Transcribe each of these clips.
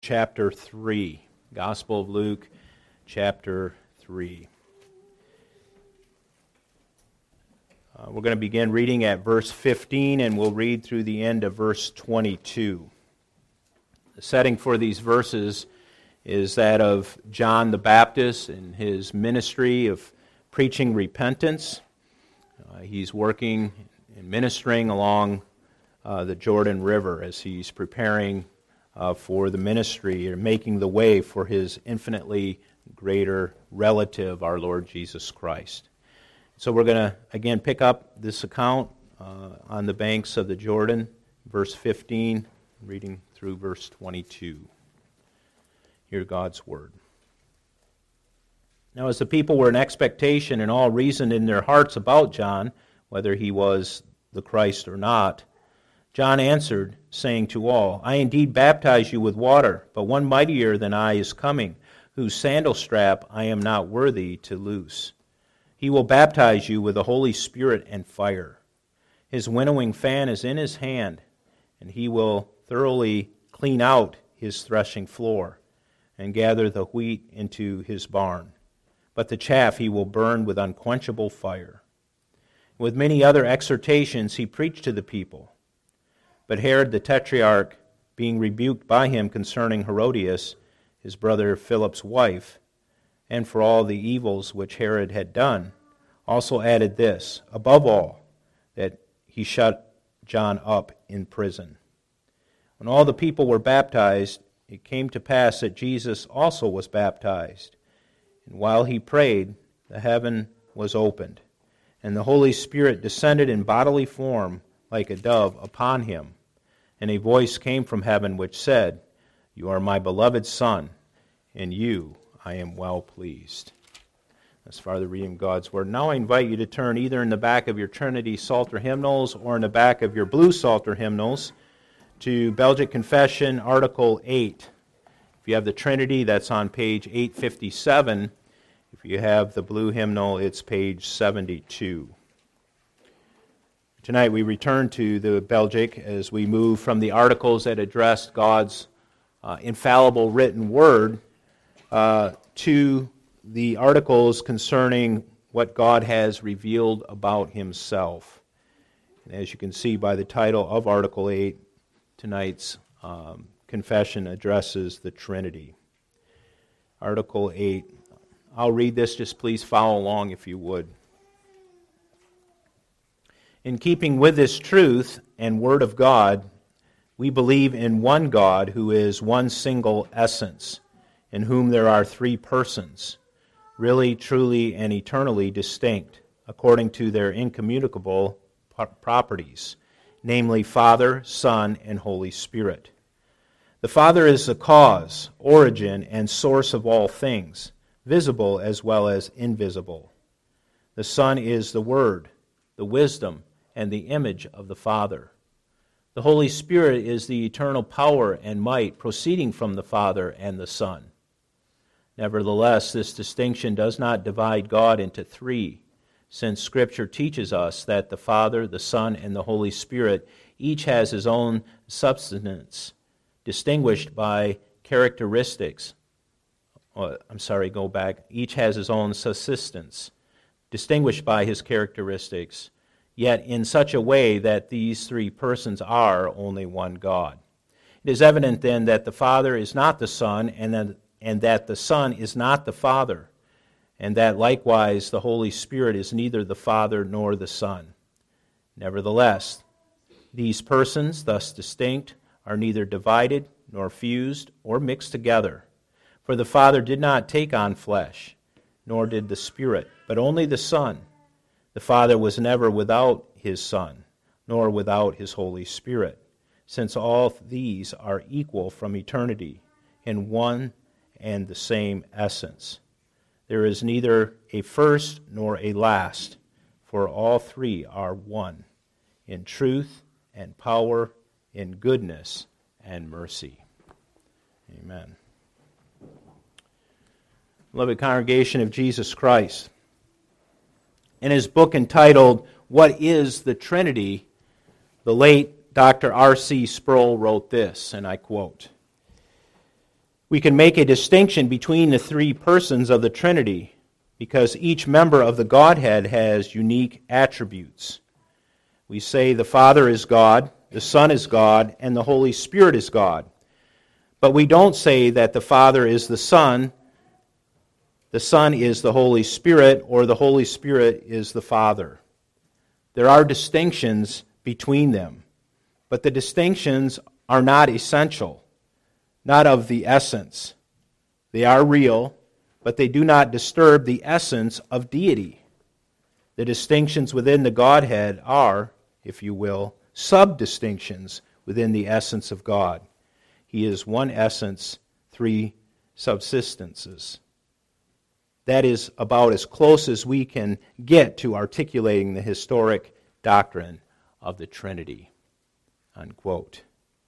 chapter 3. Gospel of Luke, chapter 3. We're going to begin reading at verse 15, and we'll read through the end of verse 22. The setting for these verses is that of John the Baptist and his ministry of preaching repentance. He's working and ministering along the Jordan River as he's preparing for the ministry or making the way for his infinitely greater relative, our Lord Jesus Christ. So we're going to again pick up this account on the banks of the Jordan, verse 15, reading through verse 22. Hear God's word. Now as the people were in expectation and all reasoned in their hearts about John, whether he was the Christ or not, John answered, saying to all, I indeed baptize you with water, but one mightier than I is coming, whose sandal strap I am not worthy to loose. He will baptize you with the Holy Spirit and fire. His winnowing fan is in his hand, and he will thoroughly clean out his threshing floor and gather the wheat into his barn. But the chaff he will burn with unquenchable fire. With many other exhortations he preached to the people. But Herod the Tetrarch, being rebuked by him concerning Herodias, his brother Philip's wife, and for all the evils which Herod had done, also added this, above all, that he shut John up in prison. When all the people were baptized, it came to pass that Jesus also was baptized. And while he prayed, the heaven was opened, and the Holy Spirit descended in bodily form like a dove upon him. And a voice came from heaven which said, You are my beloved Son, in you I am well pleased. As far as the reading of God's Word. Now I invite you to turn either in the back of your Trinity Psalter hymnals or in the back of your blue Psalter hymnals to Belgic Confession, Article 8. If you have the Trinity, that's on page 857. If you have the blue hymnal, it's page 72. Tonight we return to the Belgic as we move from the articles that addressed God's infallible written Word to the articles concerning what God has revealed about Himself. And as you can see by the title of Article 8, tonight's confession addresses the Trinity. Article 8. I'll read this, just please follow along if you would. In keeping with this truth and Word of God, we believe in one God who is one single essence, in whom there are three persons, really, truly, and eternally distinct, according to their incommunicable properties, namely Father, Son, and Holy Spirit. The Father is the cause, origin, and source of all things, visible as well as invisible. The Son is the Word, the wisdom, and the image of the Father. The Holy Spirit is the eternal power and might proceeding from the Father and the Son. Nevertheless, this distinction does not divide God into three, since Scripture teaches us that the Father, the Son, and the Holy Spirit each has his own substance, distinguished by characteristics. Each has his own subsistence, distinguished by his characteristics, yet in such a way that these three persons are only one God. It is evident then that the Father is not the Son, and that the Son is not the Father, and that likewise the Holy Spirit is neither the Father nor the Son. Nevertheless, these persons, thus distinct, are neither divided nor fused or mixed together. For the Father did not take on flesh, nor did the Spirit, but only the Son. The Father was never without his Son, nor without his Holy Spirit, since all these are equal from eternity in one and the same essence. There is neither a first nor a last, for all three are one, in truth and power, in goodness and mercy. Amen. Beloved congregation of Jesus Christ, in his book entitled, What is the Trinity?, the late Dr. R.C. Sproul wrote this, and I quote, We can make a distinction between the three persons of the Trinity because each member of the Godhead has unique attributes. We say the Father is God, the Son is God, and the Holy Spirit is God. But we don't say that the Father is the Son is the Holy Spirit, or the Holy Spirit is the Father. There are distinctions between them, but the distinctions are not essential, not of the essence. They are real, but they do not disturb the essence of deity. The distinctions within the Godhead are, if you will, sub-distinctions within the essence of God. He is one essence, three subsistences. That is about as close as we can get to articulating the historic doctrine of the Trinity." Unquote.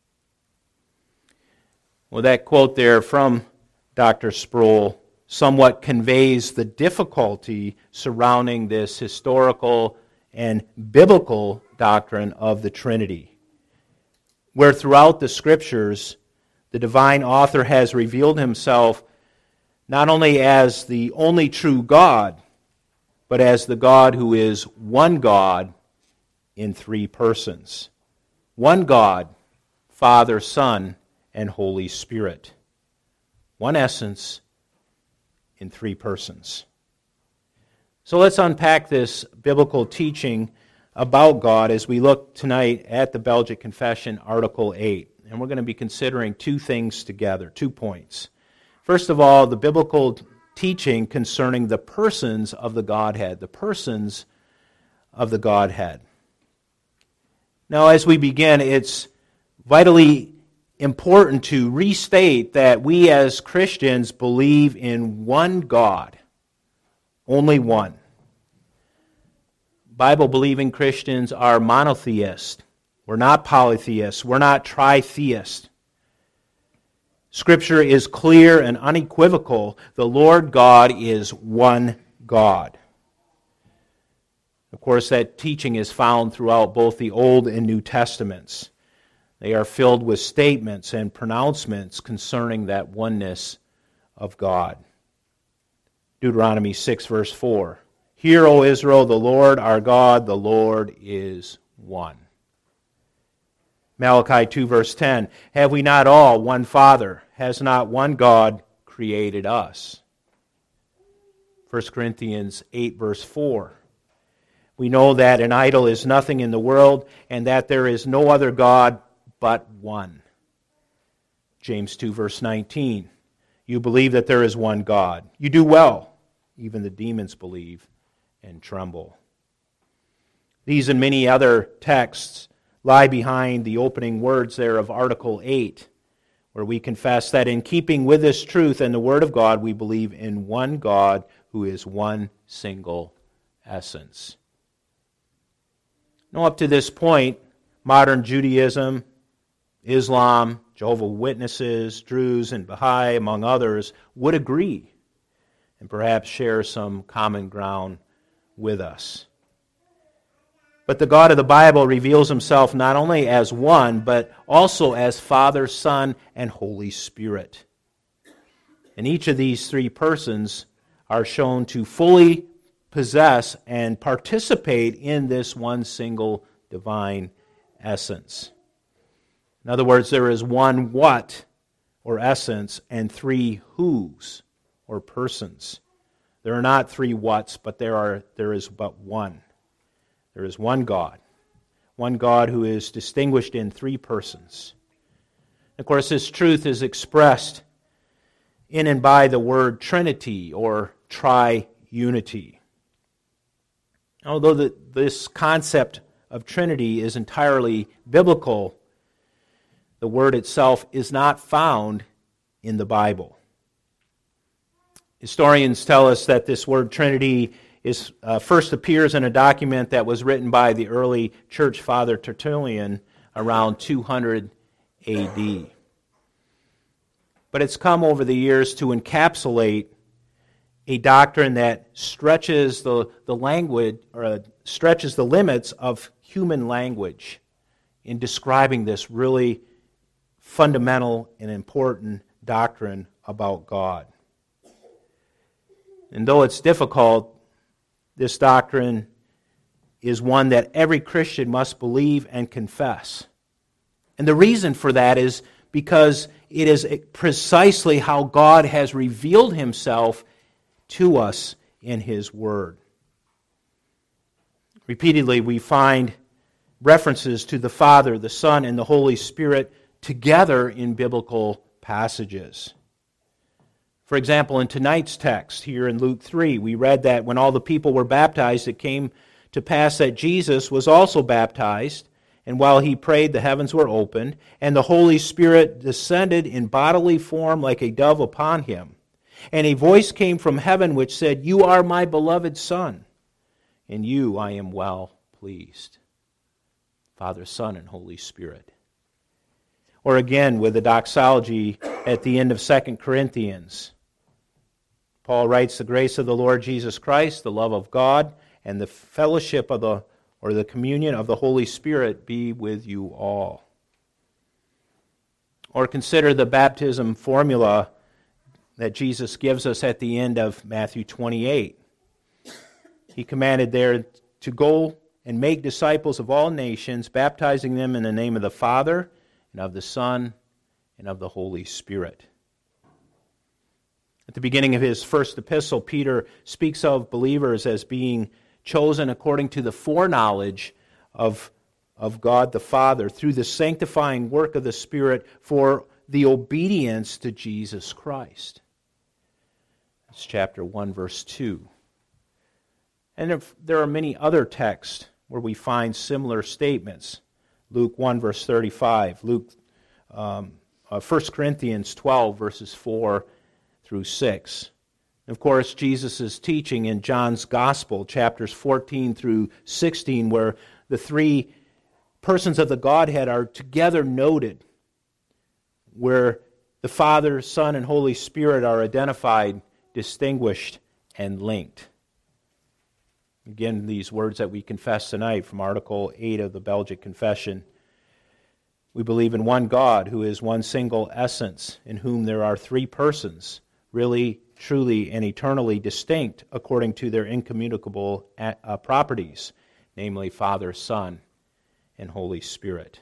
Well, that quote there from Dr. Sproul somewhat conveys the difficulty surrounding this historical and biblical doctrine of the Trinity, where throughout the Scriptures, the divine author has revealed himself not only as the only true God, but as the God who is one God in three persons. One God, Father, Son, and Holy Spirit. One essence in three persons. So let's unpack this biblical teaching about God as we look tonight at the Belgic Confession, Article 8. And we're going to be considering two things together, 2 points. First of all, the biblical teaching concerning the persons of the Godhead, the persons of the Godhead. Now, as we begin, it's vitally important to restate that we as Christians believe in one God, only one. Bible-believing Christians are monotheists. We're not polytheists. We're not tritheists. Scripture is clear and unequivocal. The Lord God is one God. Of course, that teaching is found throughout both the Old and New Testaments. They are filled with statements and pronouncements concerning that oneness of God. Deuteronomy 6, verse 4. "Hear, O Israel, the Lord our God, the Lord is one." Malachi 2, verse 10. "Have we not all one Father? Has not one God created us?" 1 Corinthians 8, verse 4. "We know that an idol is nothing in the world, and that there is no other God but one." James 2, verse 19. "You believe that there is one God. You do well. Even the demons believe and tremble." These and many other texts lie behind the opening words there of Article 8, where we confess that in keeping with this truth and the Word of God, we believe in one God who is one single essence. Now, up to this point, modern Judaism, Islam, Jehovah's Witnesses, Druze, and Baha'i, among others, would agree and perhaps share some common ground with us. But the God of the Bible reveals himself not only as one, but also as Father, Son, and Holy Spirit. And each of these three persons are shown to fully possess and participate in this one single divine essence. In other words, there is one what, or essence, and three whos, or persons. There are not three whats, but there is but one. There is one God who is distinguished in three persons. Of course, this truth is expressed in and by the word Trinity or triunity. Although this concept of Trinity is entirely biblical, the word itself is not found in the Bible. Historians tell us that this word Trinity first appears in a document that was written by the early church father Tertullian around 200 A.D. But it's come over the years to encapsulate a doctrine that stretches the language, or stretches the limits of human language in describing this really fundamental and important doctrine about God. And though it's difficult, this doctrine is one that every Christian must believe and confess. And the reason for that is because it is precisely how God has revealed himself to us in his Word. Repeatedly, we find references to the Father, the Son, and the Holy Spirit together in biblical passages. For example, in tonight's text here in Luke 3, we read that when all the people were baptized, it came to pass that Jesus was also baptized, and while he prayed, the heavens were opened, and the Holy Spirit descended in bodily form like a dove upon him. And a voice came from heaven which said, "You are my beloved Son, in you I am well pleased." Father, Son, and Holy Spirit. Or again, with the doxology at the end of 2 Corinthians, Paul writes, "The grace of the Lord Jesus Christ, the love of God, and the fellowship of the communion of the Holy Spirit be with you all." Or consider the baptism formula that Jesus gives us at the end of Matthew 28. He commanded there to go and make disciples of all nations, baptizing them in the name of the Father, and of the Son, and of the Holy Spirit. At the beginning of his first epistle, Peter speaks of believers as being chosen according to the foreknowledge of God the Father through the sanctifying work of the Spirit for the obedience to Jesus Christ. It's chapter 1, verse 2. And there are many other texts where we find similar statements. Luke 1, verse 35. 1 Corinthians 12, verses 4 through 6. Of course, Jesus' teaching in John's Gospel, chapters 14 through 16, where the three persons of the Godhead are together noted, where the Father, Son, and Holy Spirit are identified, distinguished, and linked. Again, these words that we confess tonight from Article 8 of the Belgic Confession. We believe in one God, who is one single essence, in whom there are three persons, really, truly, and eternally distinct according to their incommunicable properties, namely Father, Son, and Holy Spirit.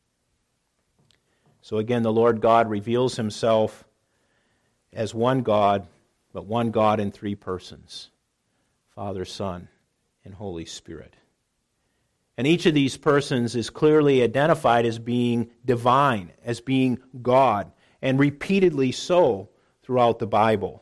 So again, the Lord God reveals himself as one God, but one God in three persons, Father, Son, and Holy Spirit. And each of these persons is clearly identified as being divine, as being God, and repeatedly so throughout the Bible.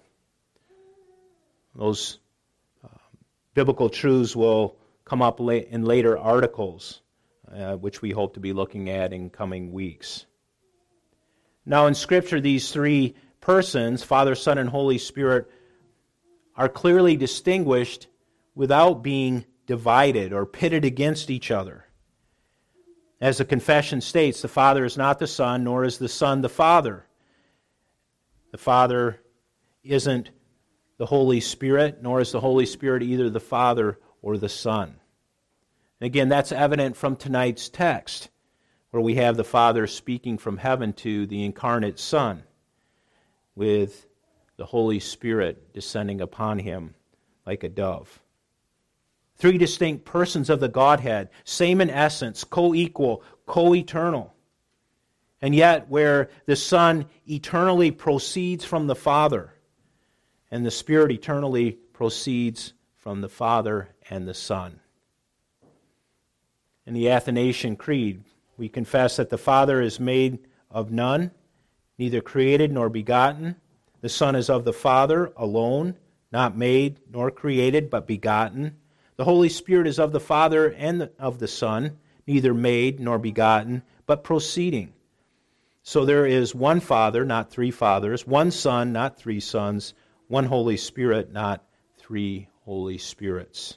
Those biblical truths will come up in later articles, which we hope to be looking at in coming weeks. Now in Scripture, these three persons, Father, Son, and Holy Spirit, are clearly distinguished without being divided or pitted against each other. As the confession states, the Father is not the Son, nor is the Son the Father. The Father isn't the Holy Spirit, nor is the Holy Spirit either the Father or the Son. And again, that's evident from tonight's text, where we have the Father speaking from heaven to the incarnate Son, with the Holy Spirit descending upon him like a dove. Three distinct persons of the Godhead, same in essence, co-equal, co-eternal. And yet where the Son eternally proceeds from the Father, and the Spirit eternally proceeds from the Father and the Son. In the Athanasian Creed, we confess that the Father is made of none, neither created nor begotten. The Son is of the Father alone, not made nor created, but begotten. The Holy Spirit is of the Father and of the Son, neither made nor begotten, but proceeding. So there is one Father, not three fathers, one Son, not three sons, one Holy Spirit, not three Holy Spirits.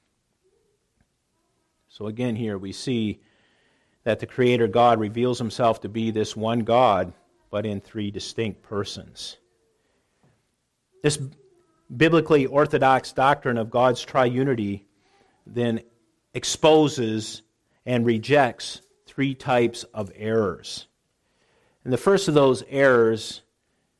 So again here we see that the Creator God reveals himself to be this one God, but in three distinct persons. This biblically orthodox doctrine of God's triunity then exposes and rejects three types of errors. And the first of those errors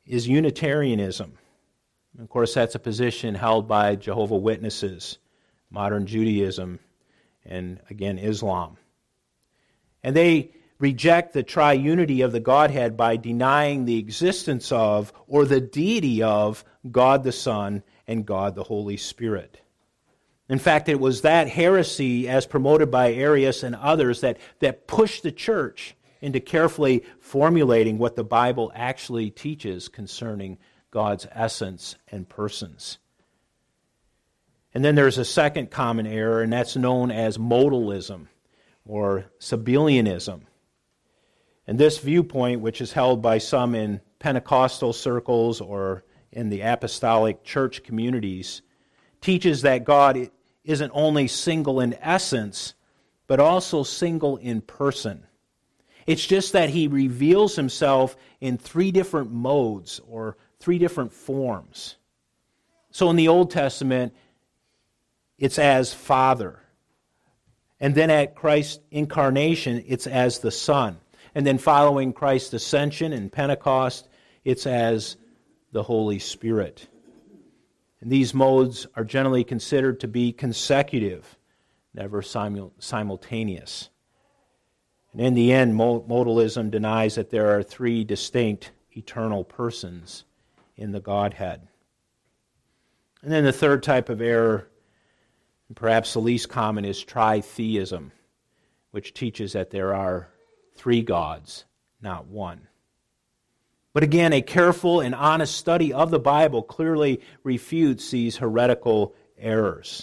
is Unitarianism. Of course, that's a position held by Jehovah's Witnesses, modern Judaism, and again, Islam. And they reject the triunity of the Godhead by denying the existence of or the deity of God the Son and God the Holy Spirit. In fact, it was that heresy, as promoted by Arius and others, that pushed the church into carefully formulating what the Bible actually teaches concerning God's essence and persons. And then there's a second common error, and that's known as modalism or Sabellianism. And this viewpoint, which is held by some in Pentecostal circles or in the apostolic church communities, teaches that God isn't only single in essence, but also single in person. It's just that he reveals himself in three different modes or three different forms. So in the Old Testament, it's as Father. And then at Christ's incarnation, it's as the Son. And then following Christ's ascension in Pentecost, it's as the Holy Spirit. And these modes are generally considered to be consecutive, never simultaneous. And in the end, modalism denies that there are three distinct eternal persons in the Godhead. And then the third type of error, and perhaps the least common, is tritheism, which teaches that there are three gods, not one. But again, a careful and honest study of the Bible clearly refutes these heretical errors.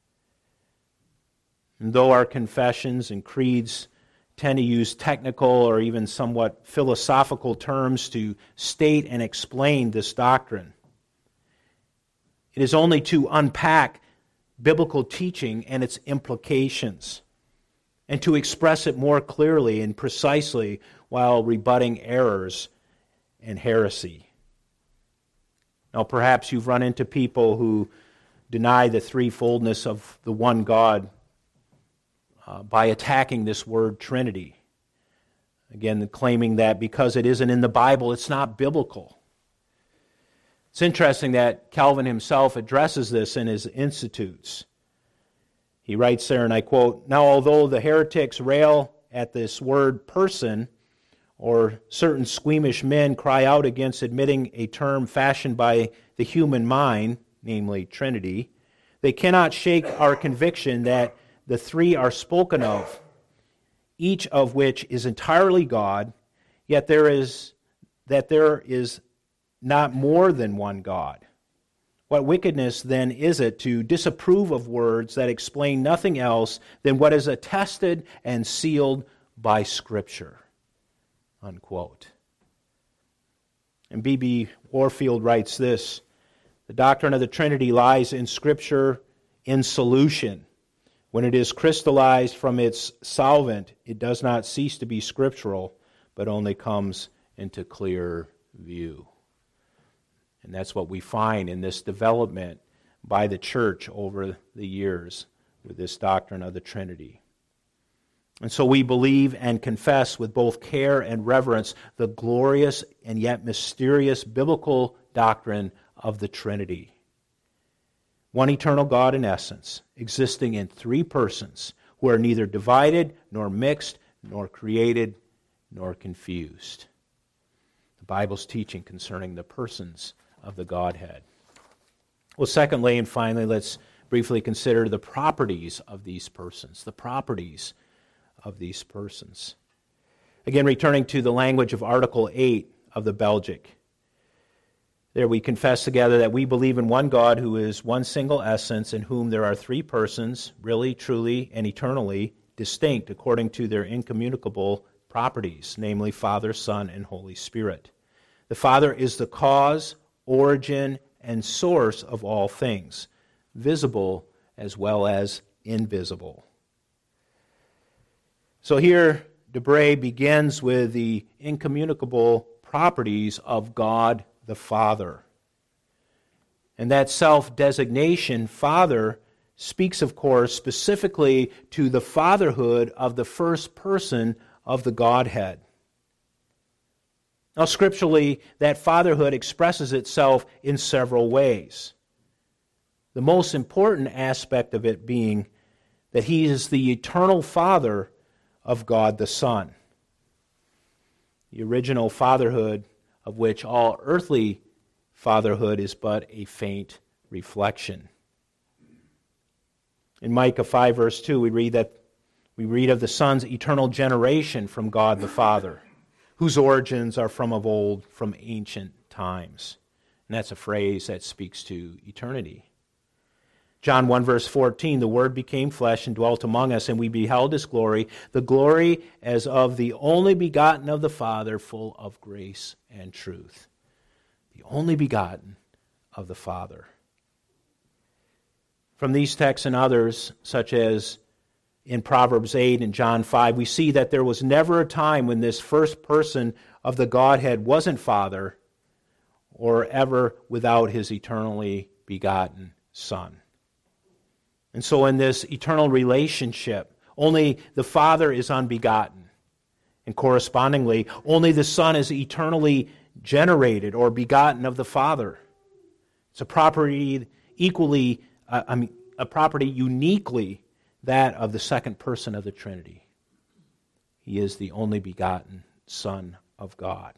And though our confessions and creeds tend to use technical or even somewhat philosophical terms to state and explain this doctrine, it is only to unpack biblical teaching and its implications, and to express it more clearly and precisely while rebutting errors and heresy. Now, perhaps you've run into people who deny the threefoldness of the one God by attacking this word Trinity. Again, claiming that because it isn't in the Bible, it's not biblical. It's interesting that Calvin himself addresses this in his Institutes. He writes there, and I quote, "Now, although the heretics rail at this word person, or certain squeamish men cry out against admitting a term fashioned by the human mind, namely Trinity, they cannot shake our conviction that the three are spoken of, each of which is entirely God, yet there is not more than one God. What wickedness, then, is it to disapprove of words that explain nothing else than what is attested and sealed by Scripture?" Unquote. And B.B. Warfield writes this, "The doctrine of the Trinity lies in Scripture in solution. When it is crystallized from its solvent, it does not cease to be scriptural, but only comes into clear view." And that's what we find in this development by the church over the years with this doctrine of the Trinity. And so we believe and confess with both care and reverence the glorious and yet mysterious biblical doctrine of the Trinity. One eternal God in essence, existing in three persons who are neither divided, nor mixed, nor created, nor confused. The Bible's teaching concerning the persons of the Godhead. Well, secondly and finally, let's briefly consider the properties of these persons. The properties of these persons. Again, returning to the language of Article 8 of the Belgic. There we confess together that we believe in one God who is one single essence, in whom there are three persons, really, truly, and eternally distinct according to their incommunicable properties, namely Father, Son, and Holy Spirit. The Father is the cause, origin, and source of all things, visible as well as invisible. So here, Debray begins with the incommunicable properties of God the Father. And that self-designation, Father, speaks, of course, specifically to the fatherhood of the first person of the Godhead. Now, scripturally, that fatherhood expresses itself in several ways. The most important aspect of it being that he is the eternal Father of God the Son. The original fatherhood of which all earthly fatherhood is but a faint reflection. In Micah 5 verse 2 we read of the Son's eternal generation from God the Father, whose origins are from of old, from ancient times. And that's a phrase that speaks to eternity. John 1 verse 14, the Word became flesh and dwelt among us, and we beheld His glory, the glory as of the only begotten of the Father, full of grace and truth. The only begotten of the Father. From these texts and others, such as in Proverbs 8 and John 5, we see that there was never a time when this first person of the Godhead wasn't Father, or ever without His eternally begotten Son. And so in this eternal relationship, only the Father is unbegotten. And correspondingly, only the Son is eternally generated or begotten of the Father. It's a property a property uniquely that of the second person of the Trinity. He is the only begotten Son of God.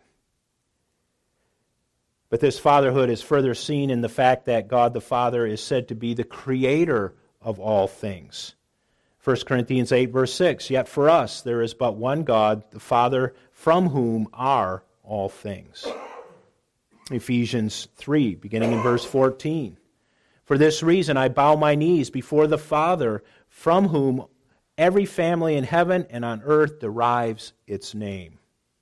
But this fatherhood is further seen in the fact that God the Father is said to be the creator of all things. 1 Corinthians 8 verse 6, yet for us there is but one God, the Father, from whom are all things. Ephesians 3, beginning in verse 14. For this reason I bow my knees before the Father, from whom every family in heaven and on earth derives its name.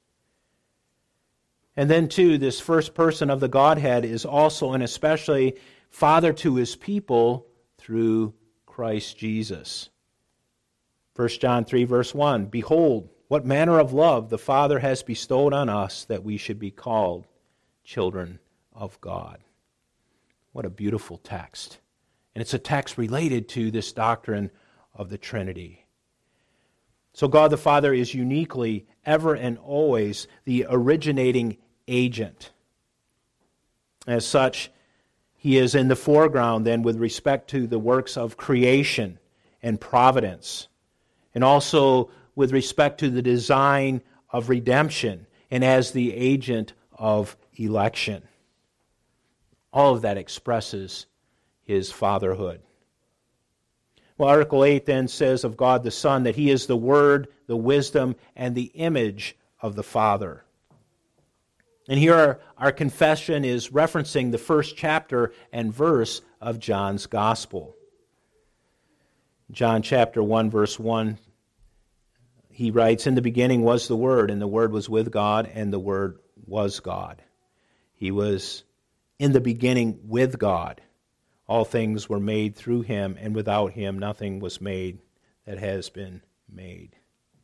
And then too, this first person of the Godhead is also and especially Father to His people through Christ Jesus. 1 John 3 verse 1, behold, what manner of love the Father has bestowed on us that we should be called children of God. What a beautiful text. And it's a text related to this doctrine of the Trinity. So God the Father is uniquely, ever and always, the originating agent. As such, He is in the foreground then with respect to the works of creation and providence, and also with respect to the design of redemption and as the agent of election. All of that expresses His fatherhood. Well, Article 8 then says of God the Son that He is the Word, the wisdom, and the image of the Father. And here our confession is referencing the first chapter and verse of John's Gospel. John chapter 1 verse 1, he writes, in the beginning was the Word, and the Word was with God, and the Word was God. He was in the beginning with God. All things were made through Him, and without Him nothing was made that has been made.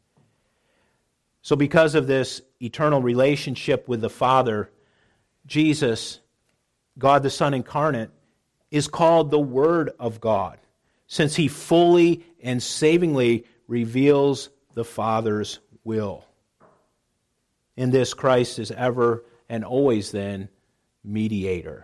So because of this eternal relationship with the Father, Jesus, God the Son incarnate, is called the Word of God, since He fully and savingly reveals the Father's will. In this, Christ is ever and always then mediator.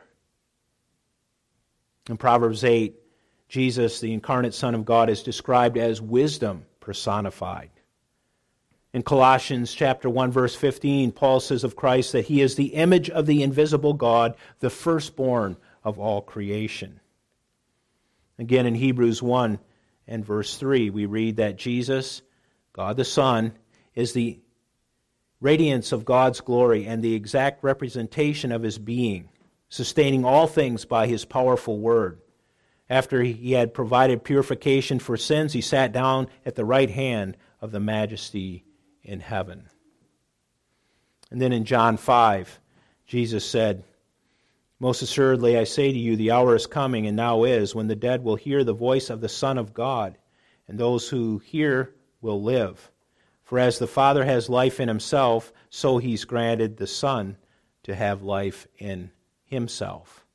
In Proverbs 8, Jesus, the incarnate Son of God, is described as wisdom personified. In Colossians chapter 1, verse 15, Paul says of Christ that He is the image of the invisible God, the firstborn of all creation. Again, in Hebrews 1 and verse 3, we read that Jesus, God the Son, is the radiance of God's glory and the exact representation of His being, sustaining all things by His powerful word. After He had provided purification for sins, He sat down at the right hand of the Majesty in heaven. And then in John 5, Jesus said, most assuredly I say to you, the hour is coming, and now is, when the dead will hear the voice of the Son of God, and those who hear will live. For as the Father has life in Himself, so He's granted the Son to have life in Himself.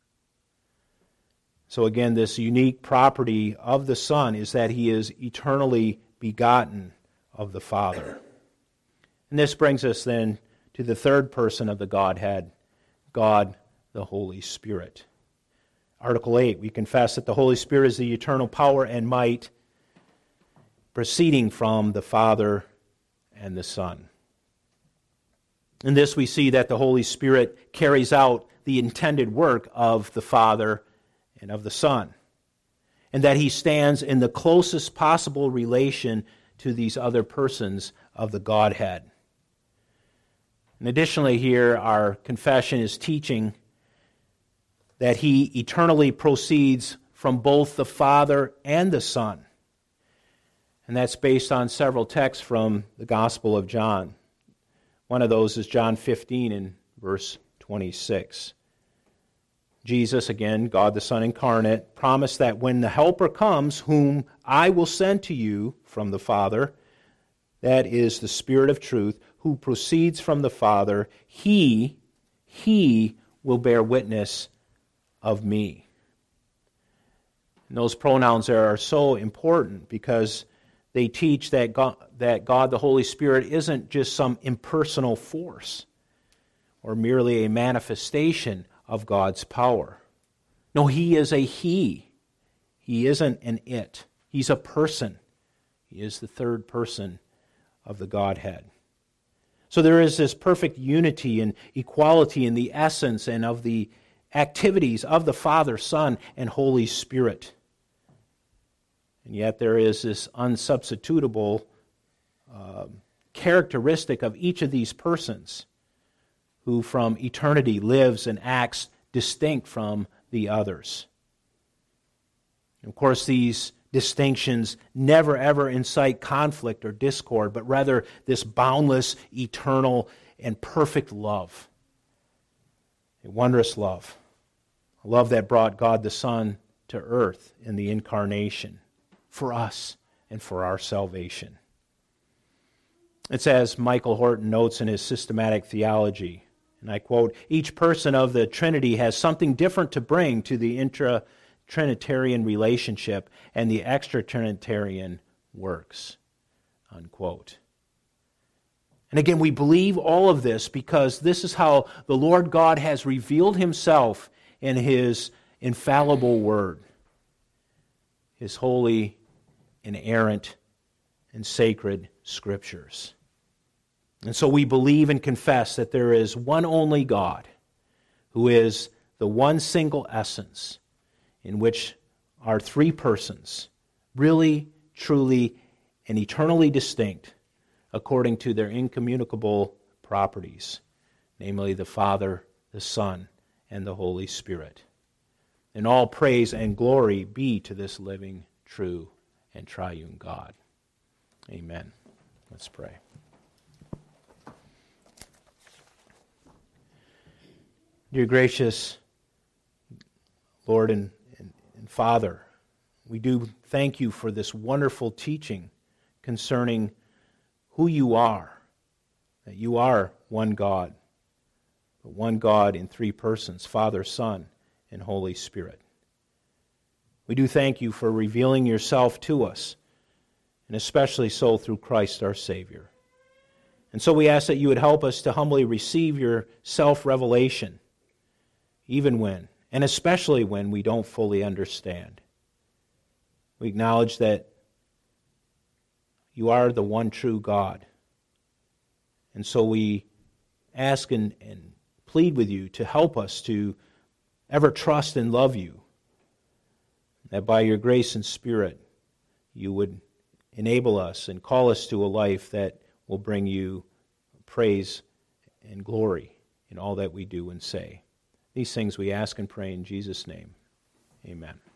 So again, this unique property of the Son is that He is eternally begotten of the Father. And this brings us then to the third person of the Godhead, God the Holy Spirit. Article 8, we confess that the Holy Spirit is the eternal power and might proceeding from the Father and the Son. In this we see that the Holy Spirit carries out the intended work of the Father and of the Son, and that he stands in the closest possible relation to these other persons of the Godhead. And additionally here, our confession is teaching that he eternally proceeds from both the Father and the Son. And that's based on several texts from the Gospel of John. One of those is John 15 and verse 26. Jesus, again, God the Son incarnate, promised that when the Helper comes, whom I will send to you from the Father, that is the Spirit of truth, who proceeds from the Father, he will bear witness of me. And those pronouns there are so important because they teach that God the Holy Spirit isn't just some impersonal force or merely a manifestation of God's power. No, he is a he. He isn't an it. He's a person. He is the third person of the Godhead. So there is this perfect unity and equality in the essence and of the activities of the Father, Son, and Holy Spirit. And yet there is this unsubstitutable characteristic of each of these persons who from eternity lives and acts distinct from the others. And of course, these distinctions never ever incite conflict or discord, but rather this boundless, eternal, and perfect love. A wondrous love. A love that brought God the Son to earth in the incarnation for us and for our salvation. It's as Michael Horton notes in his Systematic Theology, and I quote, "Each person of the Trinity has something different to bring to the intra-Trinitarian relationship and the extra-Trinitarian works," unquote. And again, we believe all of this because this is how the Lord God has revealed himself in his infallible word, his holy, inerrant, and sacred scriptures. And so we believe and confess that there is one only God, who is the one single essence, in which are three persons, really, truly, and eternally distinct, according to their incommunicable properties, namely the Father, the Son, and the Holy Spirit. And all praise and glory be to this living, true, and triune God. Amen. Let's pray. Dear gracious Lord and Father, we do thank you for this wonderful teaching concerning who you are, that you are one God, but one God in three persons, Father, Son, and Holy Spirit. We do thank you for revealing yourself to us, and especially so through Christ our Savior. And so we ask that you would help us to humbly receive your self-revelation, even when, and especially when we don't fully understand. We acknowledge that you are the one true God. And so we ask and plead with you to help us to ever trust and love you, that by your grace and Spirit you would enable us and call us to a life that will bring you praise and glory in all that we do and say. These things we ask and pray in Jesus' name. Amen.